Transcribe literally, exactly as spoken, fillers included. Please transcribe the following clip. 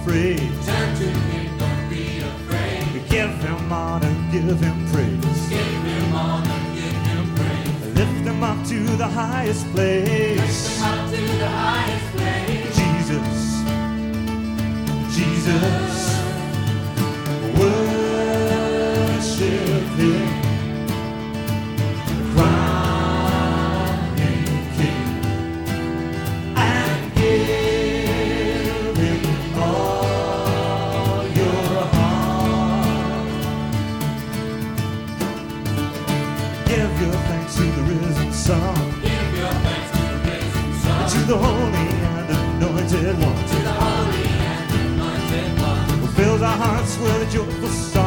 afraid. Turn to him, don't be afraid. Give him honor, give him praise. Give him honor, give him praise. Lift him up to the highest place. Lift him up to the highest place. Jesus, Jesus, worship him. Crown him king and give him all your heart. Give your thanks to the risen Son, Give your thanks to the risen Son, to the Holy and Anointed One, to the Holy and Anointed One, who fills our hearts with a joyful song.